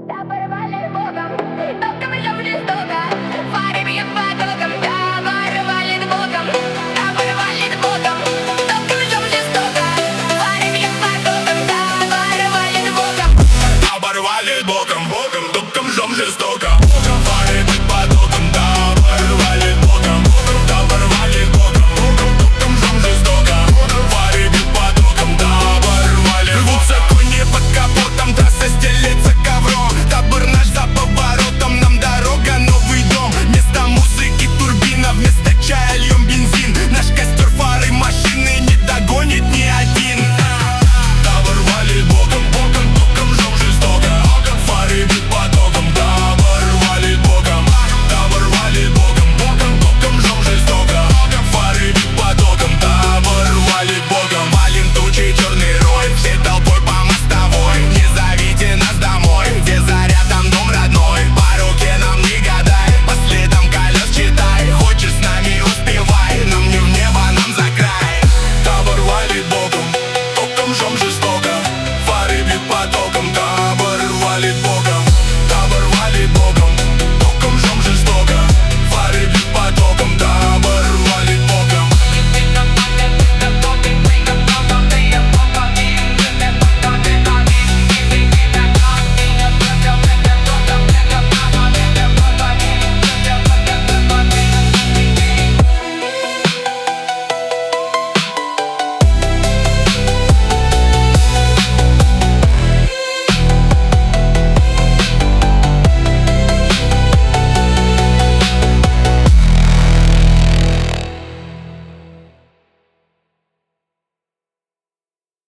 Давай валит боком, только мы любим жестоко. Фари бьют по дорогам, давай валит боком, давай валит боком, только мы любим жестоко. Фари бьют по дорогам, давай валит боком. Давай валит боком, боком, только мы жжем жестоко.